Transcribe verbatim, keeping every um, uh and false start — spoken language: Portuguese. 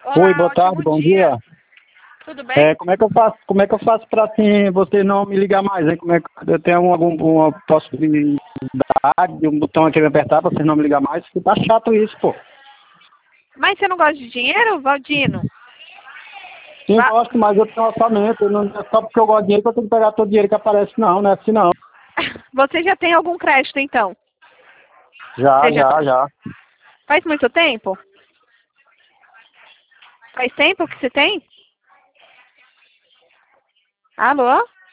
Olá, Oi, boa tarde, ótimo bom dia. dia. Tudo bem? É, como é que eu faço, como é que eu faço para assim você não me ligar mais, hein? Como é que eu tenho algum, alguma possibilidade de um botão aqui me apertar para você não me ligar mais? Porque tá chato isso, pô. Mas você não gosta de dinheiro, Valdino? Sim, Va- gosto, mas eu tenho orçamento, eu não é só porque eu gosto de dinheiro que eu tenho que pegar todo o dinheiro que aparece, não, não é assim não. Você já tem algum crédito, então? Já, Você já... já, já. Faz muito tempo? Faz tempo que você tem? Alô?